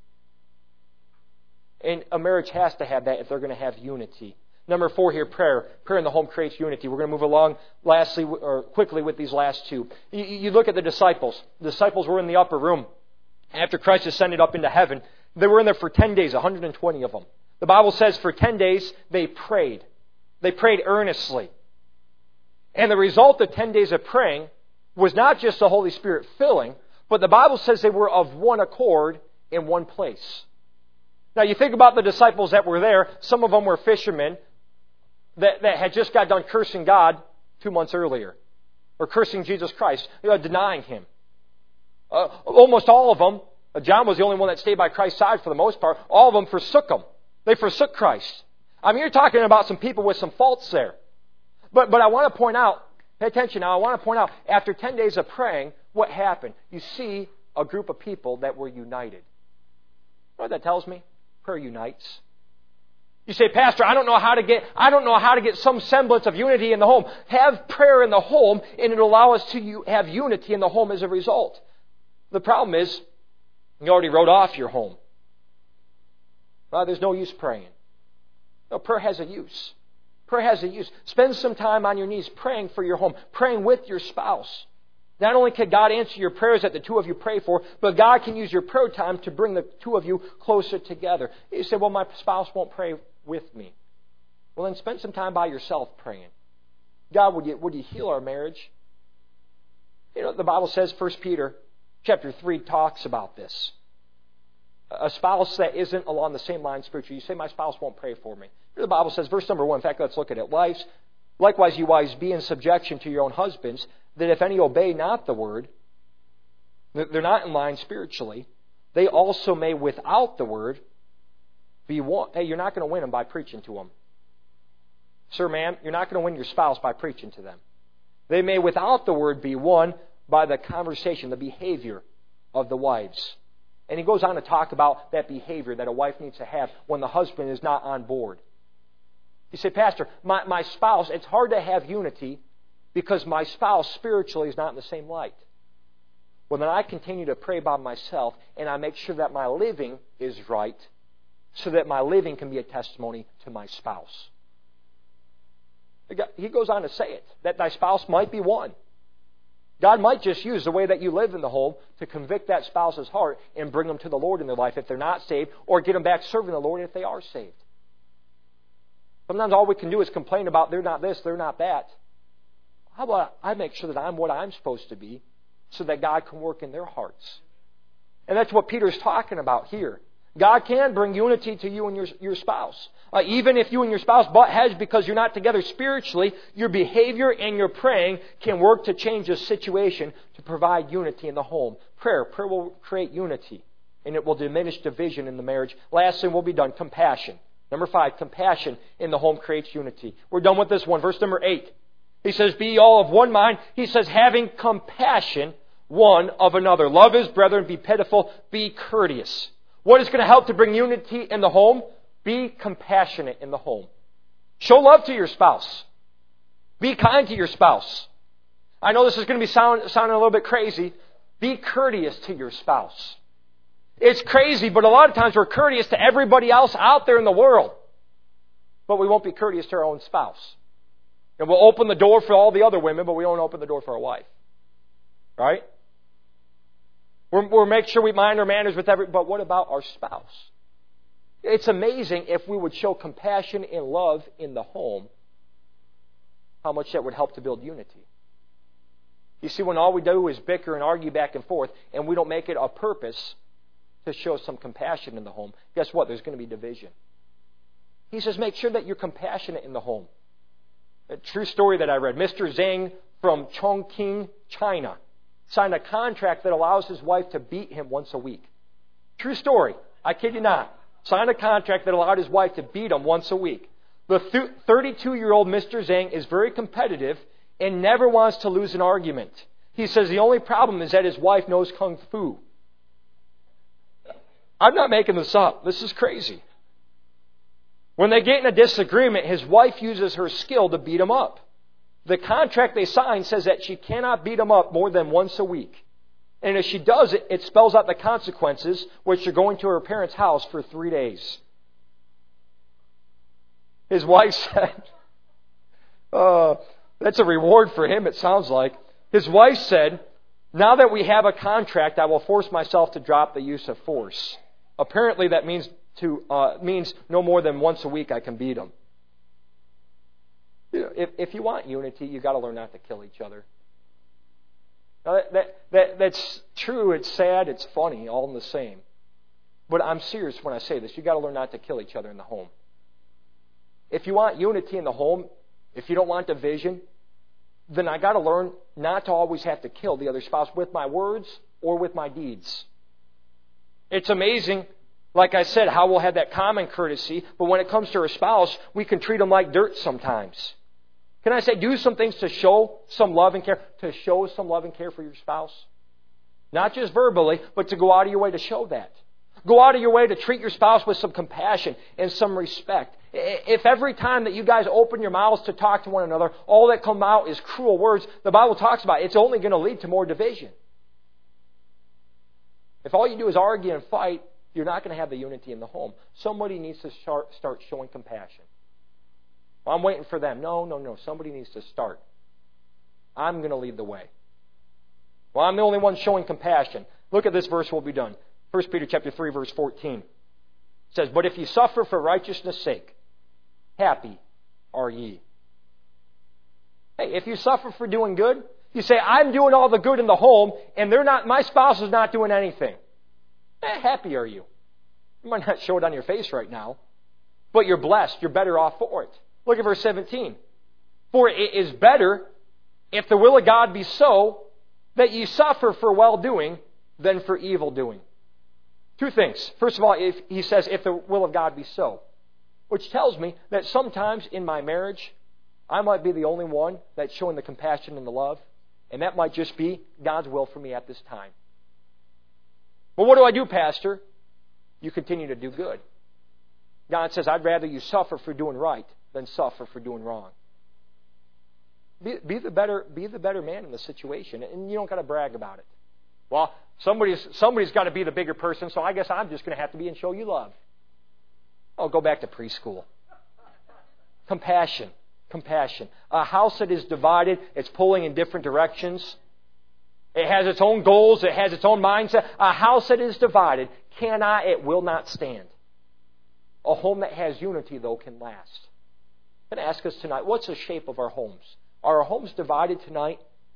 And a marriage has to have that if they're going to have unity. Number four here, prayer. Prayer in the home creates unity. We're going to move along lastly or quickly with these last two. You, you look at the disciples. The disciples were in the upper room after Christ ascended up into heaven. They were in there for ten days, one hundred twenty of them. The Bible says for ten days they prayed. They prayed earnestly. And the result of ten days of praying was not just the Holy Spirit filling, but the Bible says they were of one accord in one place. Now you think about the disciples that were there. Some of them were fishermen that, that had just got done cursing God two months earlier. Or cursing Jesus Christ, you know, denying Him. Uh, almost all of them, uh, John was the only one that stayed by Christ's side for the most part. All of them forsook Him. They forsook Christ. I mean, you're talking about some people with some faults there. But but I want to point out, pay attention now, I want to point out, after ten days of praying, what happened? You see a group of people that were united. You know what that tells me? Prayer unites. You say, Pastor, I don't know how to get I don't know how to get some semblance of unity in the home. Have prayer in the home, and it'll allow us to have unity in the home as a result. The problem is, you already wrote off your home. Well, there's no use praying. No, prayer has a use. Prayer has a use. Spend some time on your knees praying for your home, praying with your spouse. Not only can God answer your prayers that the two of you pray for, but God can use your prayer time to bring the two of you closer together. You say, well, my spouse won't pray with me. Well, then spend some time by yourself praying. God, would you, would you heal our marriage? You know, the Bible says, First Peter chapter three talks about this. A spouse that isn't along the same line spiritually. You say, my spouse won't pray for me. The Bible says, verse number one, in fact, let's look at it. Wives, likewise, you wives, be in subjection to your own husbands, that if any obey not the word, they're not in line spiritually, they also may without the word be won. Hey, you're not going to win them by preaching to them. Sir, ma'am, you're not going to win your spouse by preaching to them. They may without the word be won by the conversation, the behavior of the wives. And he goes on to talk about that behavior that a wife needs to have when the husband is not on board. You say, Pastor, my, my spouse, it's hard to have unity because my spouse spiritually is not in the same light. Well, then I continue to pray about myself and I make sure that my living is right so that my living can be a testimony to my spouse. He goes on to say it, that thy spouse might be won. God might just use the way that you live in the home to convict that spouse's heart and bring them to the Lord in their life if they're not saved, or get them back serving the Lord if they are saved. Sometimes all we can do is complain about they're not this, they're not that. How about I make sure that I'm what I'm supposed to be so that God can work in their hearts? And that's what Peter's talking about here. God can bring unity to you and your, your spouse. Uh, even if you and your spouse butt heads because you're not together spiritually, your behavior and your praying can work to change a situation to provide unity in the home. Prayer. Prayer will create unity, and it will diminish division in the marriage. Lastly, we'll be done. Compassion. Number five, compassion in the home creates unity. We're done with this one. Verse number eight. He says, be all of one mind. He says, having compassion one of another. Love his brethren, be pitiful, be courteous. What is going to help to bring unity in the home? Be compassionate in the home. Show love to your spouse. Be kind to your spouse. I know this is going to be sound, sounding a little bit crazy. Be courteous to your spouse. It's crazy, but a lot of times we're courteous to everybody else out there in the world. But we won't be courteous to our own spouse. And we'll open the door for all the other women, but we won't open the door for our wife. Right? We'll, we'll make sure we mind our manners with every... But what about our spouse? It's amazing if we would show compassion and love in the home, how much that would help to build unity. You see, when all we do is bicker and argue back and forth, and we don't make it a purpose to show some compassion in the home, guess what? There's going to be division. He says, make sure that you're compassionate in the home. A true story that I read. Mister Zhang from Chongqing, China, signed a contract that allows his wife to beat him once a week. True story. I kid you not. Signed a contract that allowed his wife to beat him once a week. The thirty-two-year-old Mister Zhang is very competitive and never wants to lose an argument. He says the only problem is that his wife knows Kung Fu. I'm not making this up. This is crazy. When they get in a disagreement, his wife uses her skill to beat him up. The contract they signed says that she cannot beat him up more than once a week. And if she does it, it spells out the consequences, which are going to her parents' house for three days. His wife said, uh, that's a reward for him, it sounds like. His wife said, now that we have a contract, I will force myself to drop the use of force. Apparently that means to uh, means no more than once a week I can beat him. You know, if, if you want unity, you've got to learn not to kill each other. Now that, that, that, that's true, it's sad, it's funny, all in the same. But I'm serious when I say this. You've got to learn not to kill each other in the home. If you want unity in the home, if you don't want division, then I got to learn not to always have to kill the other spouse with my words or with my deeds. It's amazing, like I said, how we'll have that common courtesy, but when it comes to our spouse, we can treat them like dirt sometimes. Can I say, do some things to show some love and care, to show some love and care for your spouse? Not just verbally, but to go out of your way to show that. Go out of your way to treat your spouse with some compassion and some respect. If every time that you guys open your mouths to talk to one another, all that come out is cruel words, the Bible talks about it, it's only going to lead to more division. If all you do is argue and fight, you're not going to have the unity in the home. Somebody needs to start showing compassion. Well, I'm waiting for them. No, no, no. Somebody needs to start. I'm going to lead the way. Well, I'm the only one showing compassion. Look at this verse, we'll be done. First Peter chapter three, verse fourteen. It says, but if you suffer for righteousness' sake, happy are ye. Hey, if you suffer for doing good, You say, I'm doing all the good in the home, and they're not. My spouse is not doing anything. Eh, happy are you? You might not show it on your face right now, but you're blessed. You're better off for it. Look at verse seventeen. For it is better, if the will of God be so, that ye suffer for well-doing than for evil-doing. Two things. First of all, if he says, if the will of God be so, which tells me that sometimes in my marriage, I might be the only one that's showing the compassion and the love, and that might just be God's will for me at this time. But what do I do, Pastor? You continue to do good. God says, I'd rather you suffer for doing right than suffer for doing wrong. Be, be the better, be the better man in the situation, and you don't got to brag about it. Well, somebody's somebody's got to be the bigger person, so I guess I'm just going to have to be and show you love. Oh, go back to preschool. Compassion, compassion. A house that is divided, it's pulling in different directions. It has its own goals. It has its own mindset. A house that is divided cannot, it will not stand. A home that has unity, though, can last. I'm going to ask us tonight, what's the shape of our homes? Are our homes divided tonight,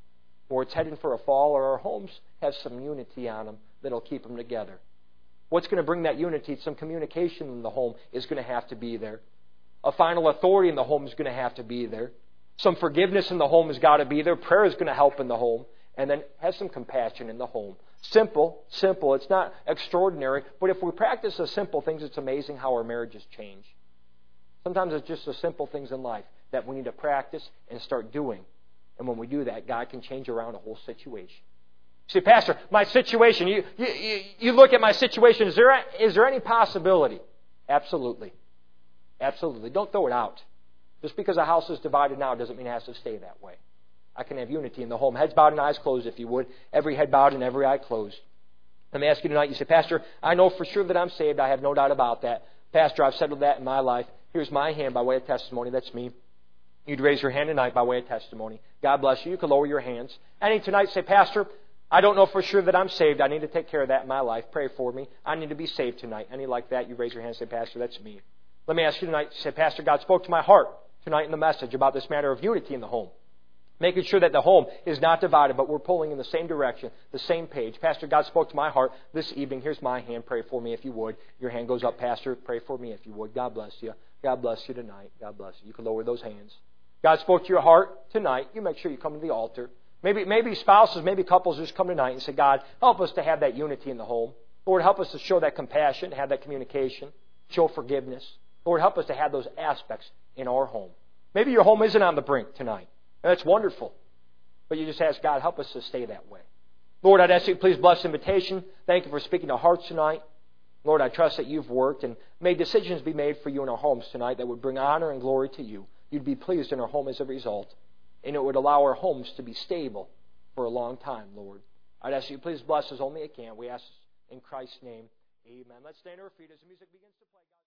or it's heading for a fall, or our homes have some unity on them that'll keep them together? What's going to bring that unity? Some communication in the home is going to have to be there. A final authority in the home is going to have to be there. Some forgiveness in the home has got to be there. Prayer is going to help in the home. And then have some compassion in the home. Simple, simple. It's not extraordinary. But if we practice the simple things, it's amazing how our marriages change. Sometimes it's just the simple things in life that we need to practice and start doing. And when we do that, God can change around a whole situation. You say, Pastor, my situation, you, you, you look at my situation, is there, is there any possibility? Absolutely. Absolutely. Don't throw it out. Just because a house is divided now doesn't mean it has to stay that way. I can have unity in the home. Heads bowed and eyes closed, if you would. Every head bowed and every eye closed. Let me ask you tonight, you say, Pastor, I know for sure that I'm saved. I have no doubt about that. Pastor, I've settled that in my life. Here's my hand by way of testimony. That's me. You'd raise your hand tonight by way of testimony. God bless you. You can lower your hands. Any tonight say, Pastor, I don't know for sure that I'm saved. I need to take care of that in my life. Pray for me. I need to be saved tonight. Any like that, you raise your hand and say, Pastor, that's me. Let me ask you tonight, say, Pastor, God spoke to my heart tonight in the message about this matter of unity in the home. Making sure that the home is not divided, but we're pulling in the same direction, the same page. Pastor, God spoke to my heart this evening. Here's my hand. Pray for me if you would. Your hand goes up, Pastor. Pray for me if you would. God bless you. God bless you tonight. God bless you. You can lower those hands. God spoke to your heart tonight. You make sure you come to the altar. Maybe, maybe spouses, maybe couples just come tonight and say, God, help us to have that unity in the home. Lord, help us to show that compassion, have that communication, show forgiveness. Lord, help us to have those aspects in our home. Maybe your home isn't on the brink tonight. That's wonderful. But you just ask God, help us to stay that way. Lord, I'd ask you to please bless the invitation. Thank you for speaking to hearts tonight. Lord, I trust that you've worked and made decisions be made for you in our homes tonight that would bring honor and glory to you. You'd be pleased in our home as a result. And it would allow our homes to be stable for a long time, Lord. I'd ask you to please bless us only you can. We ask in Christ's name. Amen. Let's stand to our feet as the music begins to play.